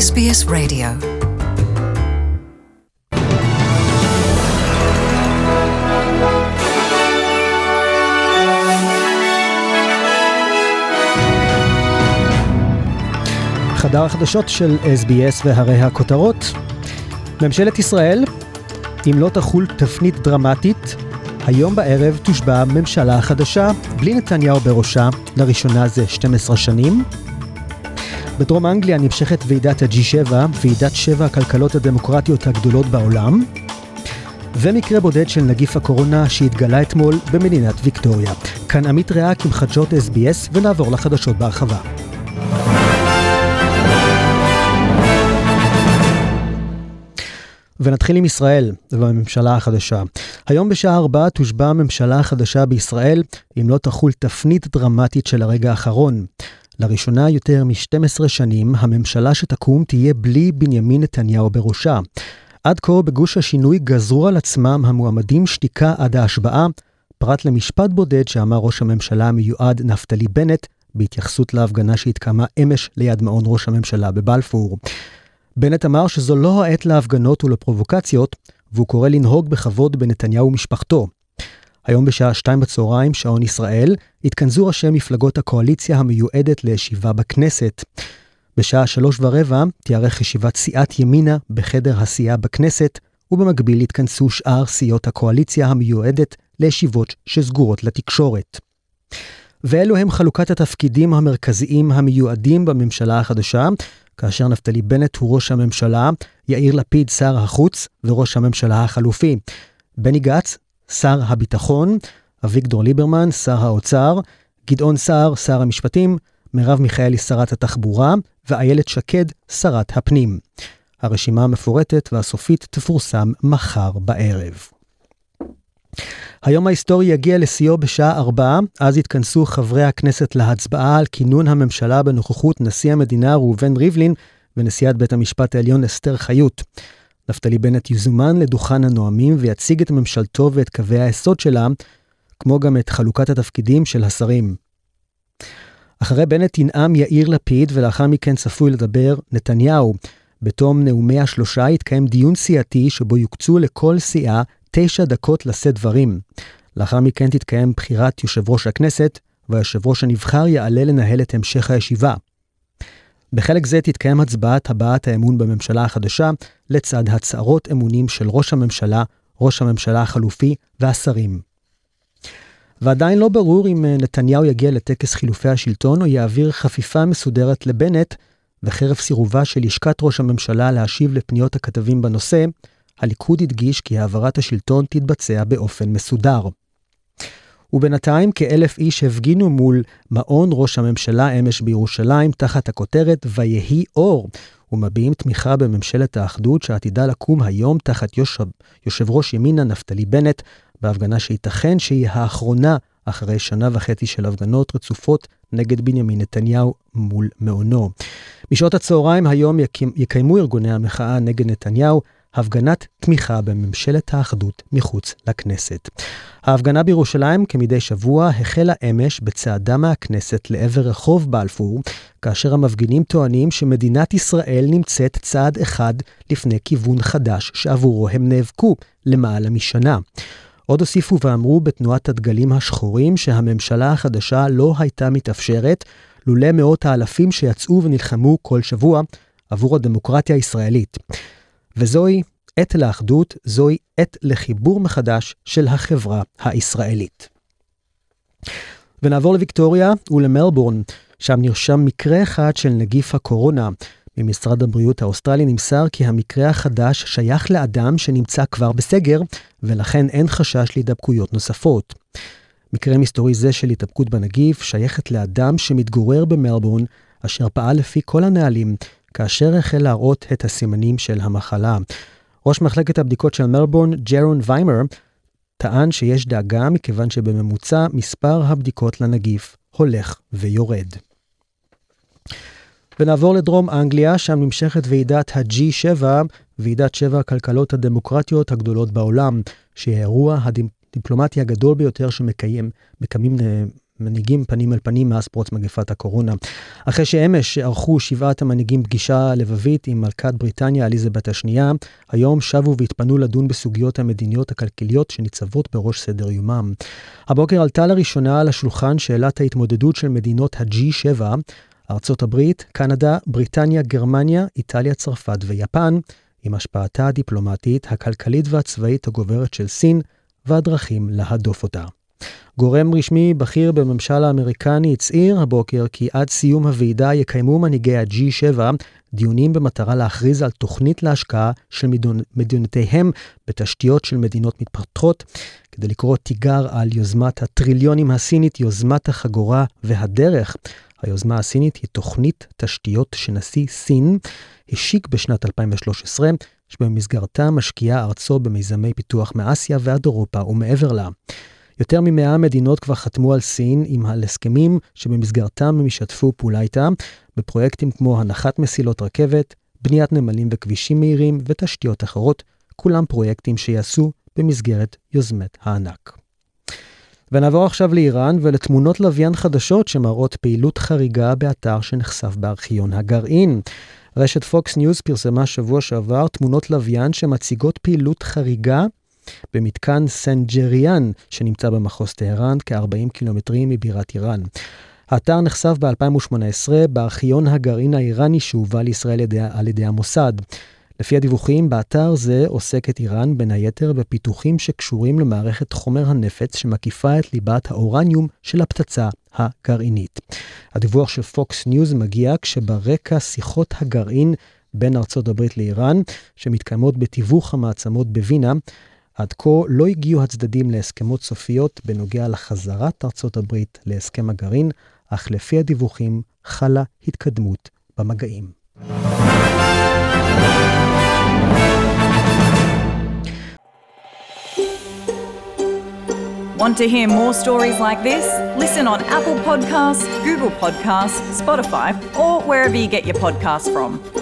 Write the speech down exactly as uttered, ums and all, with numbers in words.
אס בי אס Radio. חדר החדשות של אס בי אס והרי הכותרות. ממשלת ישראל, אם לא תחול תפנית דרמטית, היום בערב תושבע ממשלה חדשה, בלי נתניהו בראשה, לראשונה זה שתים עשרה שנים. בדרום אנגליה נמשכת ועידת הג'י שבע, ועידת שבע הכלכלות הדמוקרטיות הגדולות בעולם. ומקרה בודד של נגיף הקורונה שהתגלה אתמול במדינת ויקטוריה. כאן עמית ריאק עם חדשות אס בי אס ונעבור לחדשות בהרחבה. ונתחיל עם ישראל והממשלה החדשה. היום בשעה ארבע תושבע הממשלה החדשה בישראל, אם לא תחול תפנית דרמטית של הרגע האחרון. לראשונה יותר מ-שתים עשרה שנים, הממשלה שתקום תהיה בלי בנימין נתניהו בראשה. עד כה בגוש השינוי גזרו על עצמם המועמדים שתיקה עד ההשבעה, פרט למשפט בודד שאמר ראש הממשלה המיועד נפתלי בנט, בהתייחסות להפגנה שהתקיימה אמש ליד מעון ראש הממשלה בבלפור. בנט אמר שזו לא העת להפגנות ולפרובוקציות, והוא קורא לנהוג בכבוד בנתניהו ומשפחתו. היום בשעה שתיים בצהריים, שעון ישראל, התכנסו ראשי מפלגות הקואליציה המיועדת לישיבה בכנסת. בשעה שלוש ורבע תיארך ישיבת סיעת ימינה בחדר הסיעה בכנסת, ובמקביל התכנסו שאר סיעות הקואליציה המיועדת לישיבות שסגורות לתקשורת. ואלו הם חלוקת התפקידים המרכזיים המיועדים בממשלה החדשה, כאשר נפתלי בנט הוא ראש הממשלה, יאיר לפיד שר החוץ וראש הממשלה החלופי. בני גץ, שר הביטחון, אביגדור ליברמן, שר האוצר, גדעון סער, שר המשפטים, מרב מיכאלי, שרת התחבורה, ואיילת שקד, שרת הפנים. הרשימה המפורטת והסופית תפורסם מחר בערב. היום ההיסטורי יגיע לסיום בשעה ארבע, אז יתכנסו חברי הכנסת להצבעה על כינון הממשלה בנוכחות נשיא המדינה ראובן ריבלין ונשיאת בית המשפט העליון אסתר חיות. נפתלי בנט יזומן לדוכן הנואמים ויציג את ממשלתו ואת קווי היסוד שלה, כמו גם את חלוקת התפקידים של השרים. אחרי בנט ינאם יאיר לפיד ולאחר מכן צפוי לדבר נתניהו. בתום נאומי השלושה יתקיים דיון סיעתי שבו יוקצו לכל סיעה תשע דקות לשאת דברים. לאחר מכן תתקיים בחירת יושב ראש הכנסת, והיושב ראש הנבחר יעלה לנהל את המשך הישיבה. בחלק זה תתקיים הצבעת הבעת האמון בממשלה החדשה, לצד הצהרות אמונים של ראש הממשלה, ראש הממשלה החלופי והשרים. ועדיין לא ברור אם נתניהו יגיע לטקס חילופי השלטון או יעביר חפיפה מסודרת לבנט, וחרף סירובה של לשכת ראש הממשלה להשיב לפניות הכתבים בנושא, הליכוד הדגיש כי העברת השלטון תתבצע באופן מסודר. ובינתיים כאלף איש הפגינו מול מעון ראש הממשלה אמש בירושלים תחת הכותרת ויהי אור, ומביעים תמיכה בממשלת האחדות שעתידה לקום היום תחת יושב, יושב ראש ימינה נפתלי בנט, בהפגנה שייתכן שהיא האחרונה אחרי שנה וחצי של הפגנות רצופות נגד בנימין נתניהו מול מעונו. בשעות הצהריים היום יקיימו ארגוני המחאה נגד נתניהו, הפגנת תמיכה בממשלת האחדות מחוץ לכנסת. ההפגנה בירושלים כמדי שבוע החלה אמש בצעדה מהכנסת לעבר רחוב בלפור, כאשר המפגינים טוענים שמדינת ישראל נמצאת צעד אחד לפני כיוון חדש שעבורו הם נאבקו למעלה משנה. עוד הוסיפו ואמרו בתנועת הדגלים השחורים שהממשלה החדשה לא הייתה מתאפשרת לולא מאות האלפים שיצאו ונלחמו כל שבוע עבור הדמוקרטיה הישראלית. וזוהי עת לאחדות, זוהי עת לחיבור מחדש של החברה הישראלית. ונעבור לוויקטוריה ולמלבורן, שם נרשם מקרה אחד של נגיף הקורונה. ממשרד הבריאות האוסטרלי נמסר כי המקרה החדש שייך לאדם שנמצא כבר בסגר, ולכן אין חשש להידבקויות נוספות. מקרה מסתורי זה של התדבקות בנגיף שייכת לאדם שמתגורר במלבורן, אשר פעל לפי כל הנהלים, כאשר החל להראות את הסימנים של המחלה. ראש מחלקת הבדיקות של מלבורן, ג'רון ויימר, טען שיש דאגה מכיוון שבממוצע מספר הבדיקות לנגיף הולך ויורד. ונעבור לדרום אנגליה, שם נמשכת ועידת הג'י שבע, ועידת שבע הכלכלות הדמוקרטיות הגדולות בעולם, שהיא האירוע הדיפלומטי הגדול ביותר שמקיים, מקיימים מנהיגים פנים אל פנים מאז פרוץ מגפת הקורונה. אחרי שאמש ערכו שבעת המנהיגים פגישה לבבית עם מלכת בריטניה אליזבת השנייה, היום שבו והתפנו לדון בסוגיות המדיניות הכלכליות שניצבות בראש סדר יומם. הבוקר עלתה לראשונה על השולחן שאלת ההתמודדות של מדינות ה-ג'י שבע, ארצות הברית, קנדה, בריטניה, גרמניה, איטליה, צרפת ויפן, עם השפעתה הדיפלומטית, הכלכלית והצבאית הגוברת של סין, והדרכים להדוף אותה. גורם רשמי בכיר בממשל האמריקני הצהיר הבוקר כי עד סיום הוועידה יקיימו מנהיגי ה-ג'י שבע דיונים במטרה להכריז על תוכנית להשקעה של מדינותיהם בתשתיות של מדינות מתפתחות, כדי לקרוא תיגר על יוזמת הטריליונים הסינית, יוזמת החגורה והדרך. היוזמה הסינית היא תוכנית תשתיות שנשיא סין השיק בשנת אלפיים ושלוש עשרה, שבמסגרתה משקיעה ארצו במיזמי פיתוח מאסיה ועד אירופה ומעבר לה. יותר ממאה מדינות כבר חתמו על סין עם הסכמים שבמסגרתם הם ישתפו פעולה איתה, בפרויקטים כמו הנחת מסילות רכבת, בניית נמלים וכבישים מהירים ותשתיות אחרות, כולם פרויקטים שיעשו במסגרת יוזמת הענק. ונעבור עכשיו לאיראן ולתמונות לוויין חדשות שמראות פעילות חריגה באתר שנחשף בארכיון הגרעין. רשת פוקס ניוז פרסמה שבוע שעבר תמונות לוויין שמציגות פעילות חריגה במתקן סנג'ריאן שנמצא במחוז טהרן כ-ארבעים קילומטרים מבירת איראן. האתר נחשף ב-אלפיים ושמונה עשרה בארכיון הגרעין האיראני שהובא לישראל על ידי המוסד. לפי הדיווחים, באתר זה עוסקת איראן בין היתר בפיתוחים שקשורים למערכת חומר הנפץ שמקיפה את ליבת האורניום של הפצצה הגרעינית. הדיווח של פוקס ניוז מגיע כשברקע שיחות הגרעין בין ארצות הברית לאיראן, שמתקיימות בתיווך המעצמות בווינה. עד כה לא הגיעו הצדדים להסכמות סופיות בנוגע לחזרת ארצות הברית להסכם הגרעין, אך לפי הדיווחים חלה התקדמות במגעים. Want to hear more stories like this? Listen on Apple Podcasts, Google Podcasts, Spotify, or wherever you get your podcasts from.